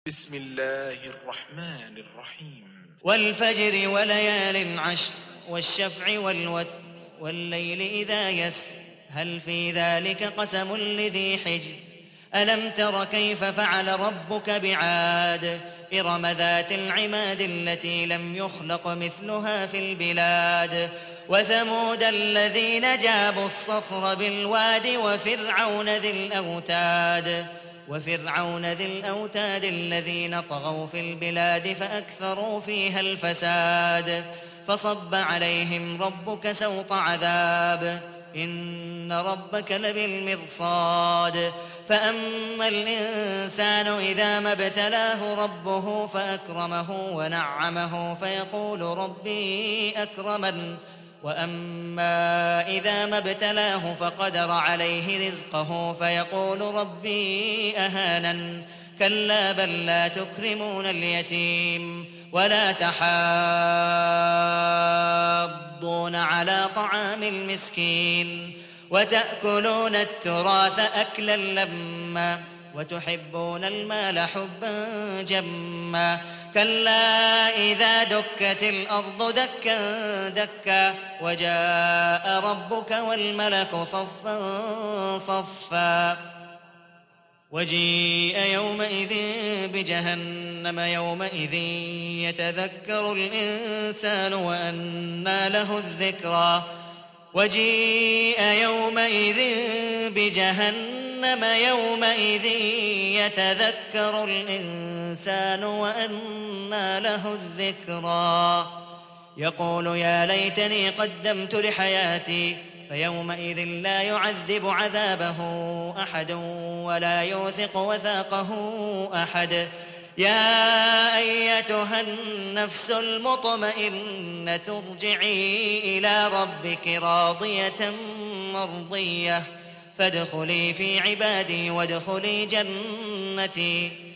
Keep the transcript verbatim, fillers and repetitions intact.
بسم الله الرحمن الرحيم والفجر وليال عشر والشفع والوتر والليل إذا يسر هل في ذلك قسم لذي حجر ألم تر كيف فعل ربك بعاد إرم ذات العماد التي لم يخلق مثلها في البلاد وثمود الذين جابوا الصخر بالواد وفرعون ذي الأوتاد وفرعون ذي الأوتاد الذين طغوا في البلاد فأكثروا فيها الفساد فصب عليهم ربك سوط عذاب إن ربك لبالمرصاد فأما الإنسان إذا ما ابتلاه ربه فأكرمه ونعمه فيقول ربي أكرمن وأما إذا ما ابتلاه فقدر عليه رزقه فيقول ربي أهانن كلا بل لا تكرمون اليتيم ولا تحاضون على طعام المسكين وتأكلون التراث أكلا لما وتحبون المال حبا جما كلا إذا دكت الأرض دكا دكا وجاء ربك والملك صفا صفا وجيء يومئذ بجهنم يومئذ يتذكر الإنسان وأنى له الذكرى وجيء يومئذ بجهنم يومئذ يتذكر الإنسان وأنى له الذكرى يقول يا ليتني قدمت لحياتي فيومئذ لا يعذب عذابه أحد ولا يوثق وثاقه أحد يا أيتها النفس المطمئنة ارجعي إلى ربك راضية مرضية فادخلي في عبادي وادخلي جنتي